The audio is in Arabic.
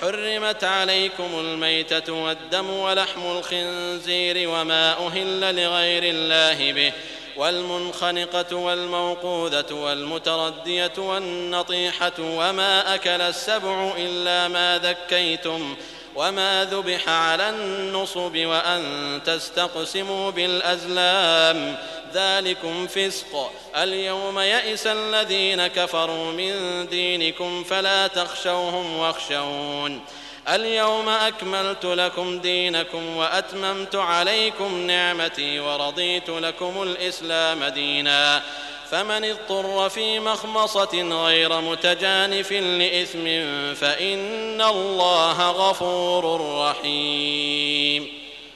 حرمت عليكم الميتة والدم ولحم الخنزير وما أهل لغير الله به والمنخنقة والموقوذة والمتردية والنطيحة وما أكل السبع إلا ما ذكيتم وما ذبح على النصب وأن تستقسموا بالأزلام ذلكم فسق. اليوم يئس الذين كفروا من دينكم فلا تخشوهم واخشون. اليوم أكملت لكم دينكم وأتممت عليكم نعمتي ورضيت لكم الإسلام دينا. فمن اضطر في مخمصة غير متجانف لإثم فإن الله غفور رحيم.